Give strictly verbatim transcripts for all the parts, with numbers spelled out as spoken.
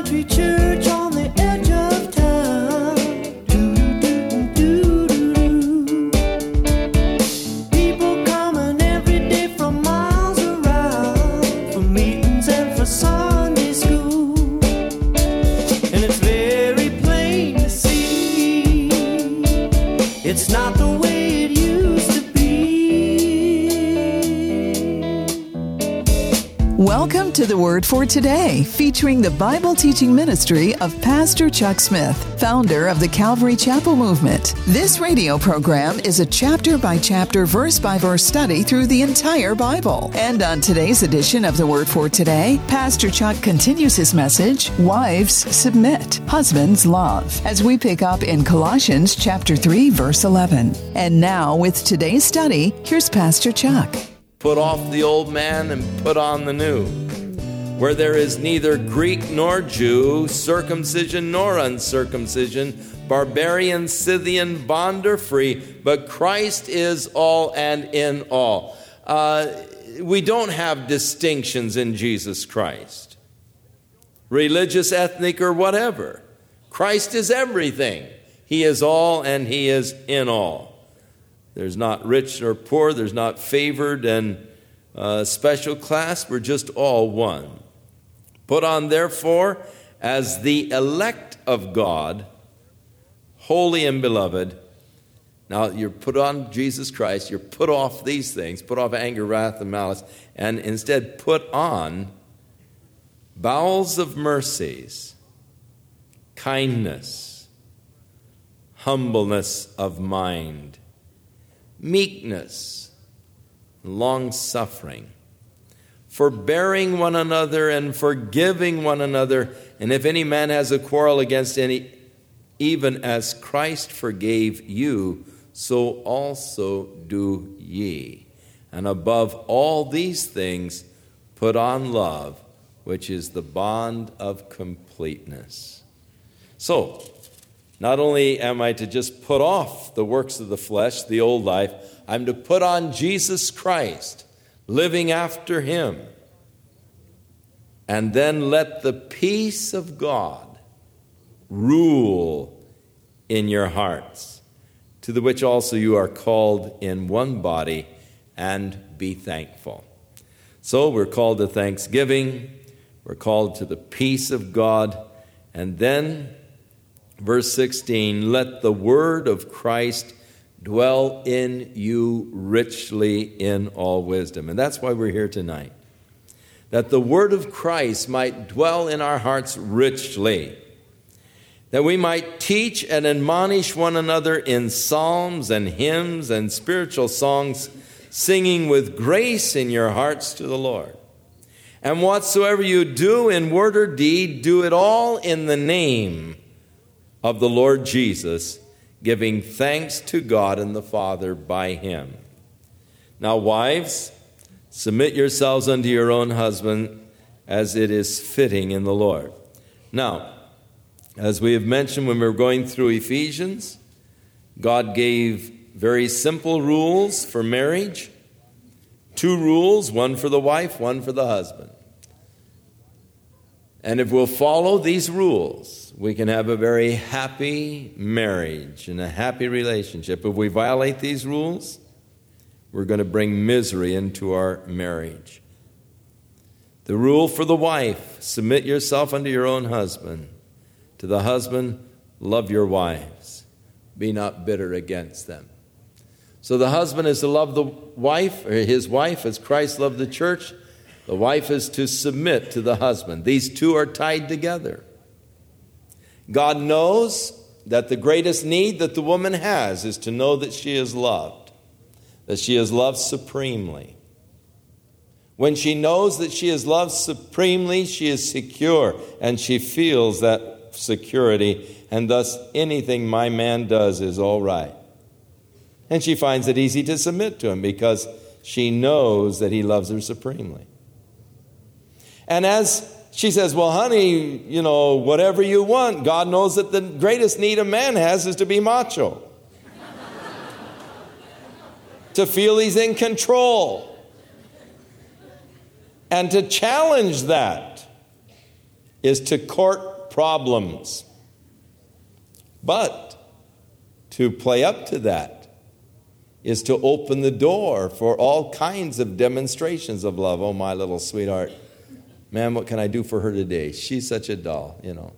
country church on the edge of town. Do-do-do-do-do-do. People coming every day from miles around for meetings and for Sunday school. And it's very plain to see it's not the way it used to be. Welcome to the Word for Today, featuring the Bible teaching ministry of Pastor Chuck Smith, founder of the Calvary Chapel Movement. This radio program is a chapter-by-chapter, verse-by-verse study through the entire Bible. And on today's edition of the Word for Today, Pastor Chuck continues his message, Wives, Submit, Husbands, Love, as we pick up in Colossians chapter three, verse eleven. And now, with today's study, here's Pastor Chuck. Put off the old man and put on the new, where there is neither Greek nor Jew, circumcision nor uncircumcision, barbarian, Scythian, bond or free, but Christ is all and in all. Uh, we don't have distinctions in Jesus Christ, religious, ethnic, or whatever. Christ is everything. He is all and He is in all. There's not rich or poor. There's not favored and uh, special class. We're just all one. Put on, therefore, as the elect of God, holy and beloved. Now, you're put on Jesus Christ. You're put off these things. Put off anger, wrath, and malice. And instead put on bowels of mercies, kindness, humbleness of mind, meekness, long-suffering, forbearing one another and forgiving one another. And if any man has a quarrel against any, even as Christ forgave you, so also do ye. And above all these things, put on love, which is the bond of completeness. So, not only am I to just put off the works of the flesh, the old life, I'm to put on Jesus Christ, living after Him. And then let the peace of God rule in your hearts, to the which also you are called in one body, and be thankful. So we're called to thanksgiving, we're called to the peace of God, and then verse sixteen, let the word of Christ dwell in you richly in all wisdom. And that's why we're here tonight. That the word of Christ might dwell in our hearts richly. That we might teach and admonish one another in psalms and hymns and spiritual songs, singing with grace in your hearts to the Lord. And whatsoever you do in word or deed, do it all in the name of the Lord Jesus, giving thanks to God and the Father by Him. Now, wives, submit yourselves unto your own husband as it is fitting in the Lord. Now, as we have mentioned when we were going through Ephesians, God gave very simple rules for marriage. Two rules, one for the wife, one for the husband. And if we'll follow these rules, we can have a very happy marriage and a happy relationship. If we violate these rules, we're going to bring misery into our marriage. The rule for the wife, submit yourself unto your own husband. To the husband, love your wives. Be not bitter against them. So the husband is to love the wife, or his wife, as Christ loved the church. The wife is to submit to the husband. These two are tied together. God knows that the greatest need that the woman has is to know that she is loved, that she is loved supremely. When she knows that she is loved supremely, she is secure, and she feels that security, and thus anything my man does is all right. And she finds it easy to submit to him because she knows that he loves her supremely. And as she says, well, honey, you know, whatever you want, God knows that the greatest need a man has is to be macho. To feel he's in control. And to challenge that is to court problems. But to play up to that is to open the door for all kinds of demonstrations of love. Oh, my little sweetheart. Man, what can I do for her today? She's such a doll, you know.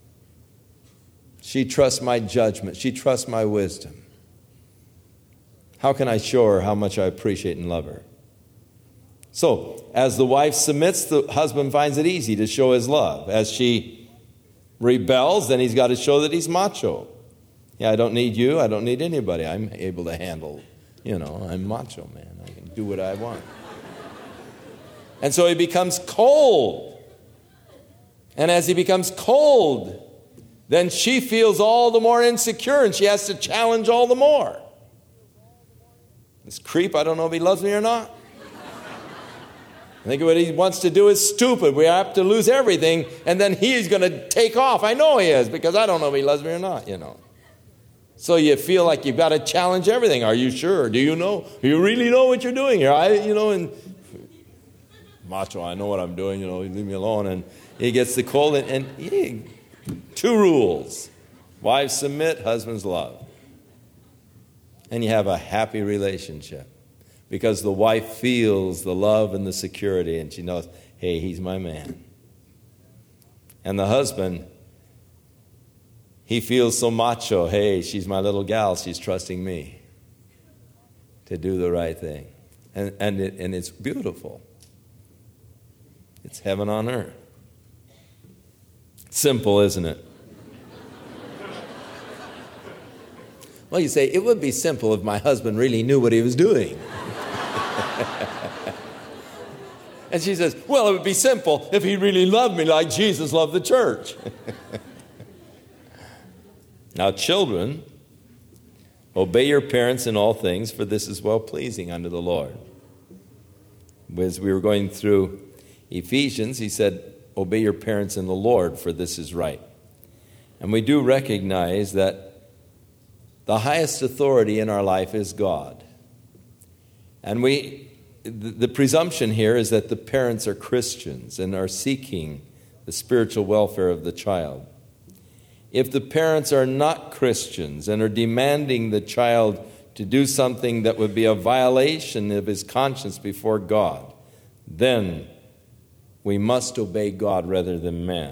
She trusts my judgment. She trusts my wisdom. How can I show her how much I appreciate and love her? So, as the wife submits, the husband finds it easy to show his love. As she rebels, then he's got to show that he's macho. Yeah, I don't need you. I don't need anybody. I'm able to handle, you know, I'm macho, man. I can do what I want. And so he becomes cold. And as he becomes cold, then she feels all the more insecure and she has to challenge all the more. This creep, I don't know if he loves me or not. I think what he wants to do is stupid. We have to lose everything, and then he's going to take off. I know he is, because I don't know if he loves me or not, you know. So you feel like you've got to challenge everything. Are you sure? Do you know? Do you really know what you're doing here? I, you know, and macho, I know what I'm doing, you know, leave me alone. And he gets the cold, and, and he, two rules. Wives submit, husbands love. And you have a happy relationship. Because the wife feels the love and the security, and she knows, hey, he's my man. And the husband, he feels so macho. Hey, she's my little gal. She's trusting me to do the right thing. And, and, it, and it's beautiful. It's heaven on earth. Simple, isn't it? Well, you say, it would be simple if my husband really knew what he was doing. And she says, well, it would be simple if he really loved me like Jesus loved the church. Now, children, obey your parents in all things, for this is well-pleasing unto the Lord. As we were going through Ephesians, he said, obey your parents in the Lord, for this is right. And we do recognize that the highest authority in our life is God. And we, the presumption here is that the parents are Christians and are seeking the spiritual welfare of the child. If the parents are not Christians and are demanding the child to do something that would be a violation of his conscience before God, then we must obey God rather than man.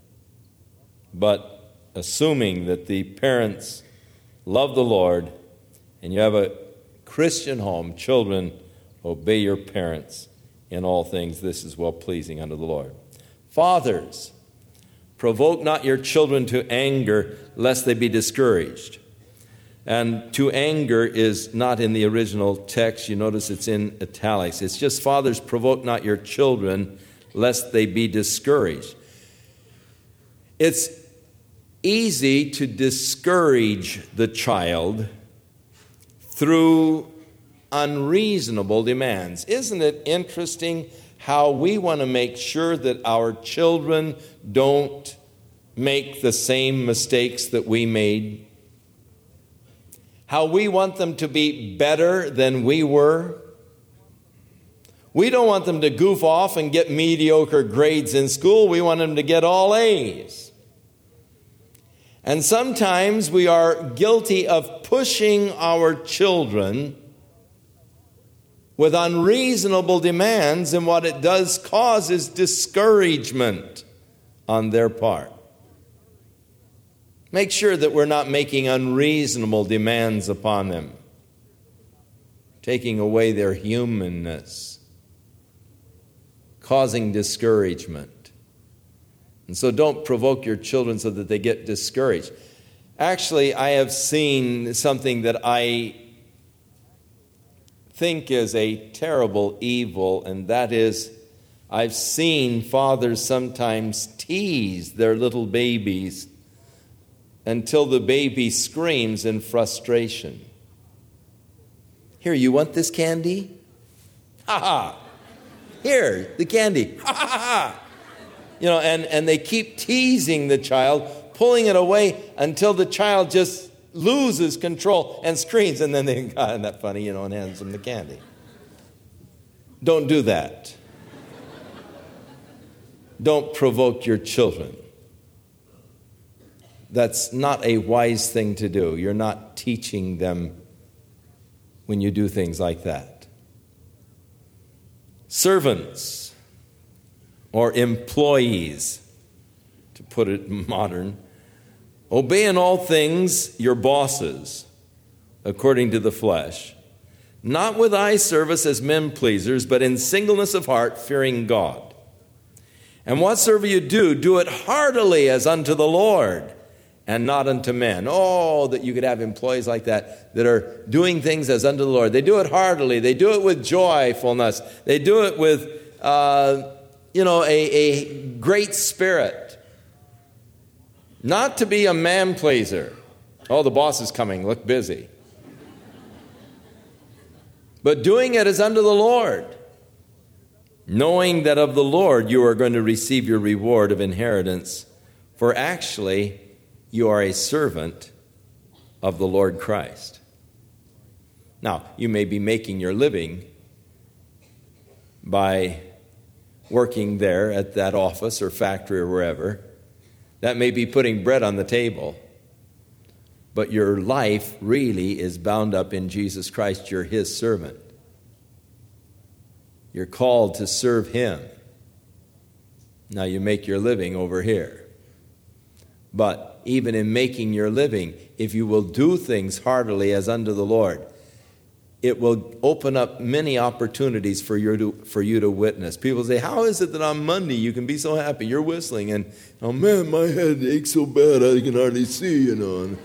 But assuming that the parents love the Lord and you have a Christian home, children, obey your parents in all things. This is well-pleasing unto the Lord. Fathers, provoke not your children to anger, lest they be discouraged. And to anger is not in the original text. You notice it's in italics. It's just, fathers, provoke not your children, lest they be discouraged. It's easy to discourage the child through unreasonable demands. Isn't it interesting how we want to make sure that our children don't make the same mistakes that we made? How we want them to be better than we were? We don't want them to goof off and get mediocre grades in school. We want them to get all A's. And sometimes we are guilty of pushing our children with unreasonable demands, and what it does cause is discouragement on their part. Make sure that we're not making unreasonable demands upon them, taking away their humanness, causing discouragement. And so don't provoke your children so that they get discouraged. Actually, I have seen something that I think is a terrible evil, and that is, I've seen fathers sometimes tease their little babies until the baby screams in frustration. Here, you want this candy? Ha ha! Here, the candy. Ha ha ha! You know, and, and they keep teasing the child, pulling it away until the child just loses control and screams, and then they, God, isn't that funny, you know, and hands them the candy. Don't do that. Don't provoke your children. that's not a wise thing to do. You're not teaching them when you do things like that. Servants or employees, to put it modern, obey in all things your bosses according to the flesh, not with eye service as men pleasers, but in singleness of heart, fearing God. And whatsoever you do, do it heartily as unto the Lord, and not unto men. Oh, that you could have employees like that, that are doing things as unto the Lord. They do it heartily. They do it with joyfulness. They do it with, uh, you know, a, a great spirit. Not to be a man pleaser. Oh, the boss is coming. Look busy. But doing it as unto the Lord, knowing that of the Lord you are going to receive your reward of inheritance, for actually you are a servant of the Lord Christ. Now, you may be making your living by working there at that office or factory or wherever. That may be putting bread on the table. But your life really is bound up in Jesus Christ. You're His servant. You're called to serve Him. Now you make your living over here. But even in making your living, if you will do things heartily as unto the Lord, it will open up many opportunities for you to, for you to witness. People say, how is it that on Monday you can be so happy? You're whistling and, oh man, my head aches so bad I can hardly see, you know.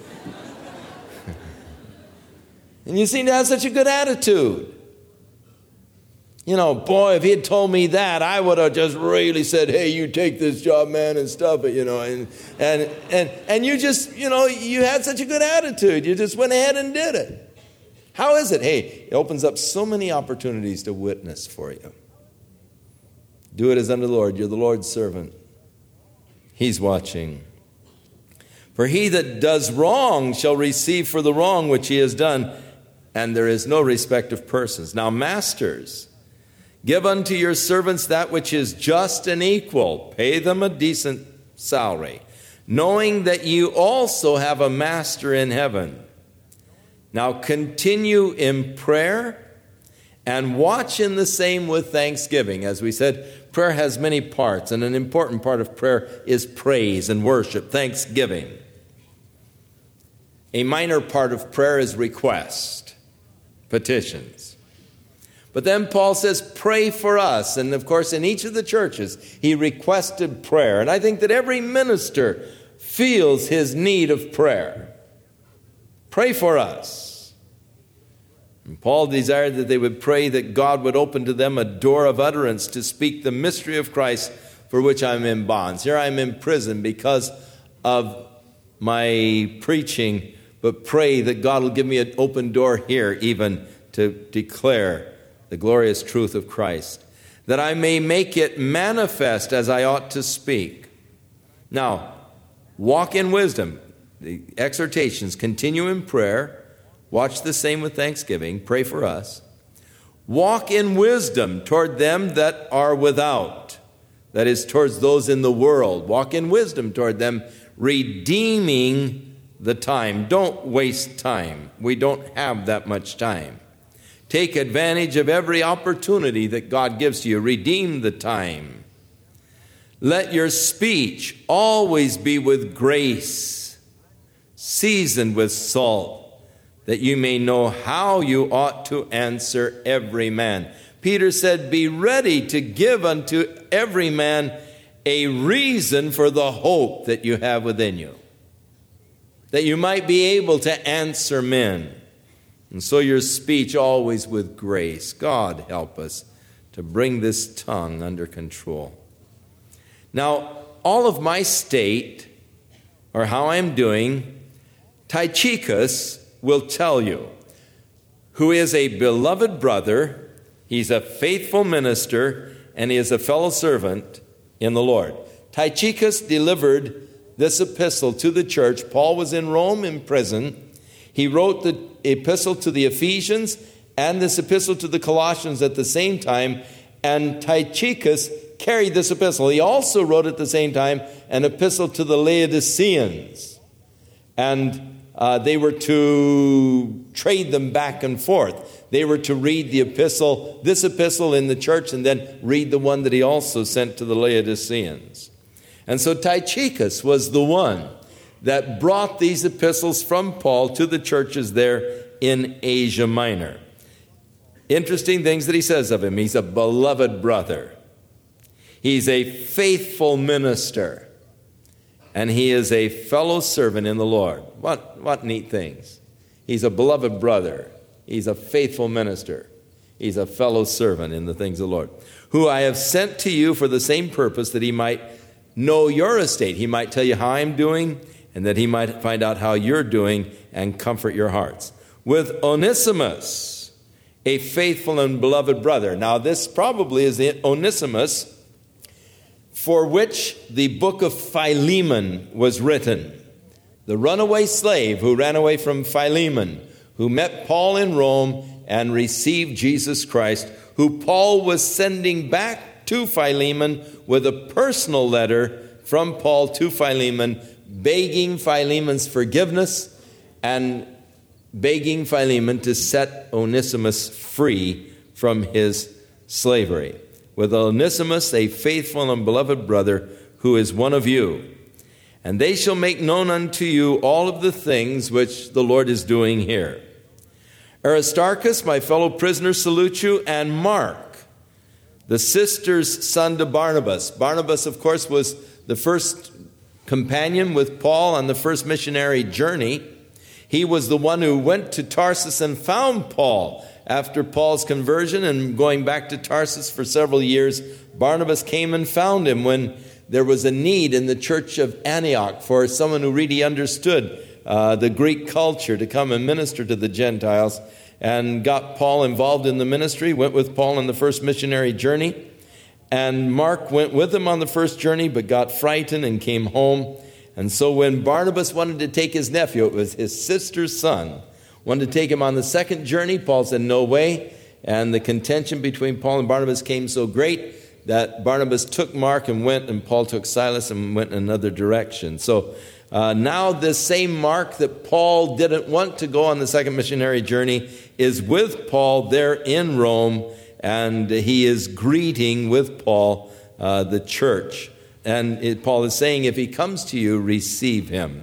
And you seem to have such a good attitude. You know, boy, if he had told me that, I would have just really said, hey, you take this job, man, and stuff it, you know. And and and and you just, you know, you had such a good attitude. You just went ahead and did it. How is it? Hey, it opens up so many opportunities to witness for you. Do it as unto the Lord. You're the Lord's servant. He's watching. For he that does wrong shall receive for the wrong which he has done, and there is no respect of persons. Now, masters, give unto your servants that which is just and equal. Pay them a decent salary, knowing that you also have a master in heaven. Now continue in prayer and watch in the same with thanksgiving. As we said, prayer has many parts, and an important part of prayer is praise and worship, thanksgiving. A minor part of prayer is request, petitions. But then Paul says, pray for us. And of course, in each of the churches, he requested prayer. And I think that every minister feels his need of prayer. Pray for us. And Paul desired that they would pray that God would open to them a door of utterance to speak the mystery of Christ, for which I'm in bonds. Here I'm in prison because of my preaching, but pray that God will give me an open door here even to declare the glorious truth of Christ, that I may make it manifest as I ought to speak. Now, walk in wisdom. The exhortations, continue in prayer, watch the same with thanksgiving, pray for us. Walk in wisdom toward them that are without, that is, towards those in the world. Walk in wisdom toward them, redeeming the time. Don't waste time. We don't have that much time. Take advantage of every opportunity that God gives to you. Redeem the time. Let your speech always be with grace, seasoned with salt, that you may know how you ought to answer every man. Peter said, be ready to give unto every man a reason for the hope that you have within you, that you might be able to answer men. And so your speech always with grace. God help us to bring this tongue under control. Now, all of my state, or how I'm doing, Tychicus will tell you, who is a beloved brother, he's a faithful minister, and he is a fellow servant in the Lord. Tychicus delivered this epistle to the church. Paul was in Rome in prison. He wrote the epistle to the Ephesians and this epistle to the Colossians at the same time, and Tychicus carried this epistle. He also wrote at the same time an epistle to the Laodiceans. and uh, they were to trade them back and forth. They were to read the epistle, this epistle in the church, and then read the one that he also sent to the Laodiceans. And so Tychicus was the one that brought these epistles from Paul to the churches there in Asia Minor. Interesting things that he says of him. He's a beloved brother. He's a faithful minister. And he is a fellow servant in the Lord. What, what neat things. He's a beloved brother. He's a faithful minister. He's a fellow servant in the things of the Lord, who I have sent to you for the same purpose, that he might know your estate. He might tell you how I'm doing, and that he might find out how you're doing and comfort your hearts. With Onesimus, a faithful and beloved brother. Now, this probably is the Onesimus for which the book of Philemon was written. The runaway slave who ran away from Philemon, who met Paul in Rome and received Jesus Christ, who Paul was sending back to Philemon with a personal letter from Paul to Philemon, begging Philemon's forgiveness and begging Philemon to set Onesimus free from his slavery. With Onesimus, a faithful and beloved brother, who is one of you. And they shall make known unto you all of the things which the Lord is doing here. Aristarchus, my fellow prisoner, salute you, and Mark, the sister's son to Barnabas. Barnabas, of course, was the first companion with Paul on the first missionary journey. He was the one who went to Tarsus and found Paul. After Paul's conversion and going back to Tarsus for several years, Barnabas came and found him when there was a need in the church of Antioch for someone who really understood uh, the Greek culture to come and minister to the Gentiles, and got Paul involved in the ministry, went with Paul on the first missionary journey. And Mark went with him on the first journey, but got frightened and came home. And so when Barnabas wanted to take his nephew, it was his sister's son, wanted to take him on the second journey, Paul said, no way. And the contention between Paul and Barnabas came so great that Barnabas took Mark and went, and Paul took Silas and went in another direction. So uh, now this same Mark that Paul didn't want to go on the second missionary journey is with Paul there in Rome, and he is greeting with Paul uh, the church. And it, Paul is saying, if he comes to you, receive him.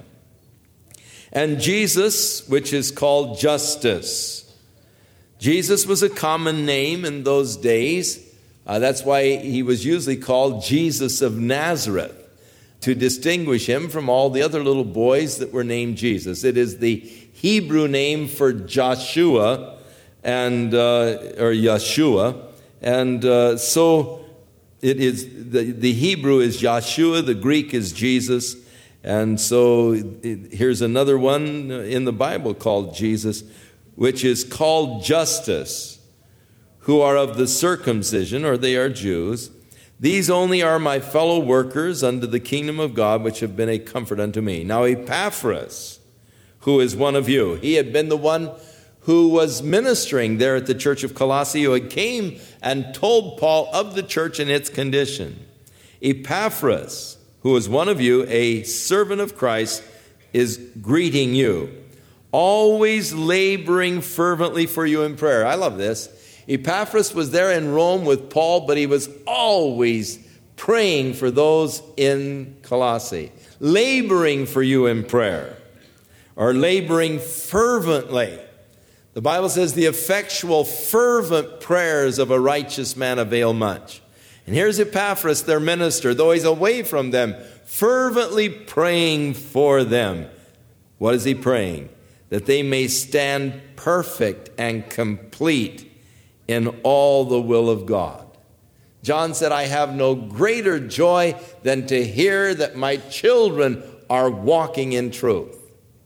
And Jesus, which is called Justus. Jesus was a common name in those days. Uh, that's why he was usually called Jesus of Nazareth, to distinguish him from all the other little boys that were named Jesus. It is the Hebrew name for Joshua, and uh, or Yeshua. And uh, so it is, the, the Hebrew is Yeshua, the Greek is Jesus. And so it, here's another one in the Bible called Jesus, which is called Justus, who are of the circumcision, or they are Jews. These only are my fellow workers unto the kingdom of God, which have been a comfort unto me. Now Epaphras, who is one of you, he had been the one who was ministering there at the church of Colossae, who had came and told Paul of the church and its condition. Epaphras, who is one of you, a servant of Christ, is greeting you, always laboring fervently for you in prayer. I love this. Epaphras was there in Rome with Paul, but he was always praying for those in Colossae, laboring for you in prayer, or laboring fervently. The Bible says the effectual, fervent prayers of a righteous man avail much. And here's Epaphras, their minister, though he's away from them, fervently praying for them. What is he praying? That they may stand perfect and complete in all the will of God. John said, I have no greater joy than to hear that my children are walking in truth.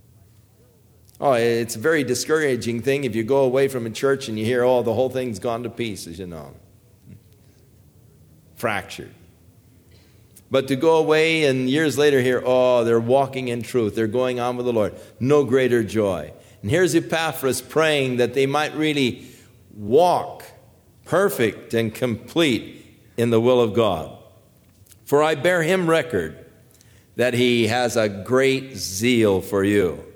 Oh, it's a very discouraging thing if you go away from a church and you hear, oh, the whole thing's gone to pieces, you know. Fractured. But to go away and years later hear, oh, they're walking in truth, they're going on with the Lord. No greater joy. And here's Epaphras praying that they might really walk perfect and complete in the will of God. For I bear him record that he has a great zeal for you.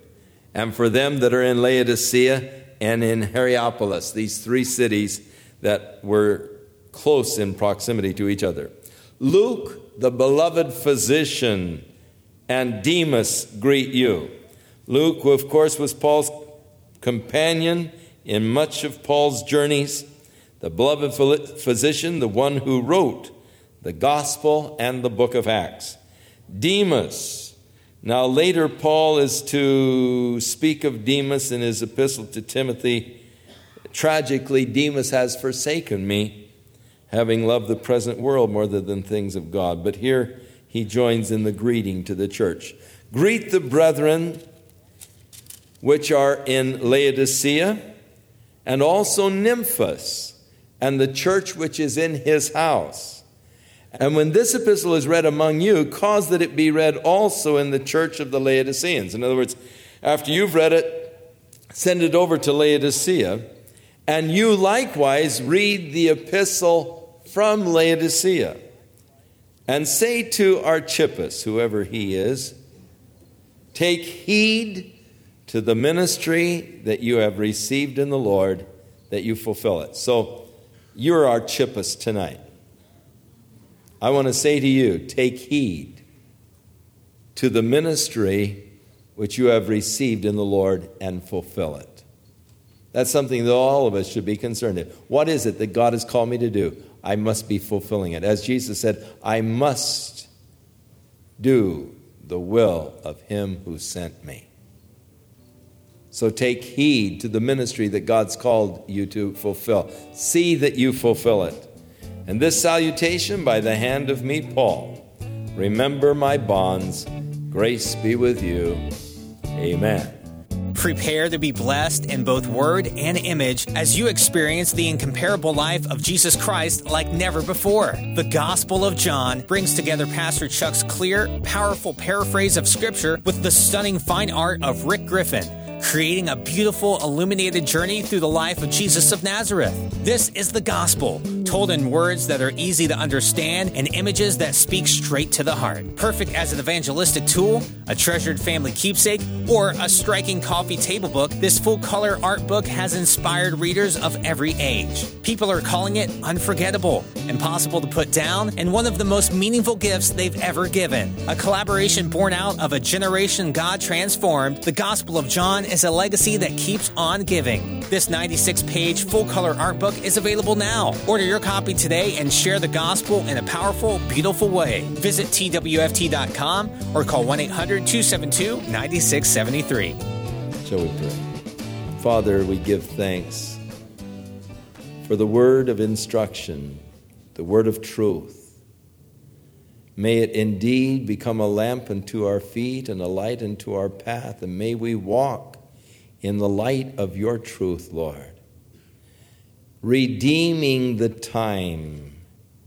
and for them that are in Laodicea and in Hierapolis, these three cities that were close in proximity to each other. Luke, the beloved physician, and Demas greet you. Luke, who of course was Paul's companion in much of Paul's journeys, the beloved physician, the one who wrote the gospel and the book of Acts. Demas. Now later Paul is to speak of Demas in his epistle to Timothy. Tragically, Demas has forsaken me, having loved the present world more than things of God. But here he joins in the greeting to the church. Greet the brethren which are in Laodicea, and also Nymphas, and the church which is in his house. And when this epistle is read among you, cause that it be read also in the church of the Laodiceans. In other words, after you've read it, send it over to Laodicea, and you likewise read the epistle from Laodicea. And say to Archippus, whoever he is, take heed to the ministry that you have received in the Lord, that you fulfill it. So, you're Archippus tonight. I want to say to you, take heed to the ministry which you have received in the Lord and fulfill it. That's something that all of us should be concerned with. What is it that God has called me to do? I must be fulfilling it. As Jesus said, I must do the will of him who sent me. So take heed to the ministry that God's called you to fulfill. See that you fulfill it. And this salutation by the hand of me, Paul. Remember my bonds. Grace be with you. Amen. Prepare to be blessed in both word and image as you experience the incomparable life of Jesus Christ like never before. The Gospel of John brings together Pastor Chuck's clear, powerful paraphrase of Scripture with the stunning fine art of Rick Griffin, creating a beautiful, illuminated journey through the life of Jesus of Nazareth. This is the gospel, told in words that are easy to understand and images that speak straight to the heart. Perfect as an evangelistic tool, a treasured family keepsake, or a striking coffee table book, this full-color art book has inspired readers of every age. People are calling it unforgettable, impossible to put down, and one of the most meaningful gifts they've ever given. A collaboration born out of a generation God transformed, the Gospel of John is a legacy that keeps on giving. This ninety-six page full-color art book is available now. Order your copy today and share the gospel in a powerful, beautiful way. Visit T W F T dot com or call one eight hundred two seven two nine six seven three. Shall we pray? Father, we give thanks for the word of instruction, the word of truth. May it indeed become a lamp unto our feet and a light unto our path, and may we walk in the light of your truth, Lord, redeeming the time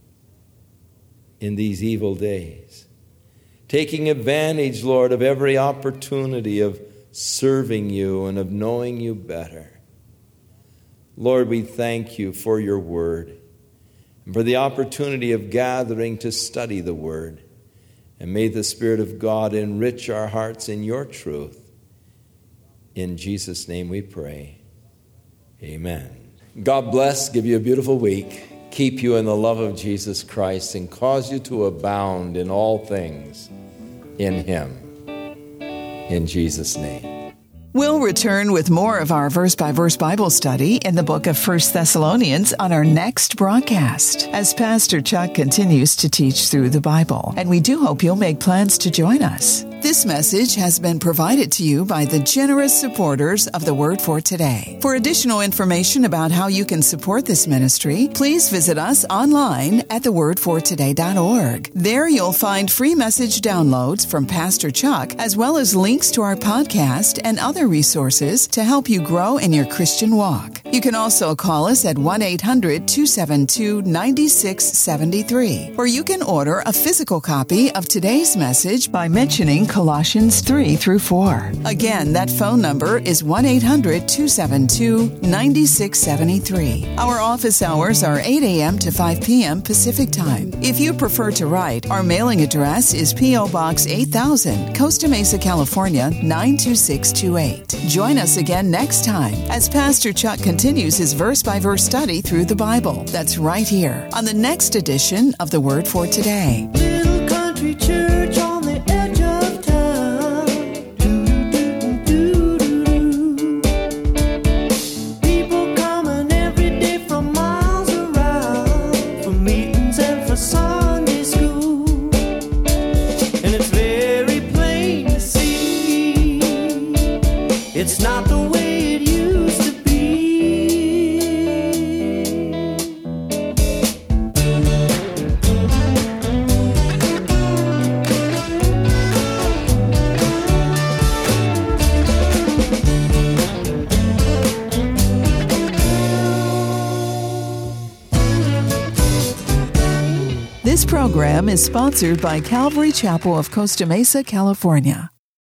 in these evil days, taking advantage, Lord, of every opportunity of serving you and of knowing you better. Lord, we thank you for your word and for the opportunity of gathering to study the word. And may the Spirit of God enrich our hearts in your truth. In Jesus' name we pray. Amen. God bless, give you a beautiful week, keep you in the love of Jesus Christ, and cause you to abound in all things in him. In Jesus' name. We'll return with more of our verse-by-verse Bible study in the book of First Thessalonians on our next broadcast, as Pastor Chuck continues to teach through the Bible, and we do hope you'll make plans to join us. This message has been provided to you by the generous supporters of the Word for Today. For additional information about how you can support this ministry, please visit us online at the word for today dot org. There you'll find free message downloads from Pastor Chuck, as well as links to our podcast and other resources to help you grow in your Christian walk. You You can also call us at one eight hundred two seven two nine six seven three, or you can order a physical copy of today's message by mentioning Colossians three through four. Again, that phone number is one eight hundred two seven two nine six seven three. Our office hours are eight a.m. to five p.m. Pacific Time. If you prefer to write, our mailing address is P O. Box eight thousand, Costa Mesa, California nine two six two eight. Join us again next time as Pastor Chuck continues his verse-by-verse study through the Bible. That's right here on the next edition of The Word for Today. Little country church on the edge of town. Do-do-do-do-do-do. People coming every day from miles around for meetings and for Sunday school. And it's very plain to see it's not the way it used to be. This program is sponsored by Calvary Chapel of Costa Mesa, California.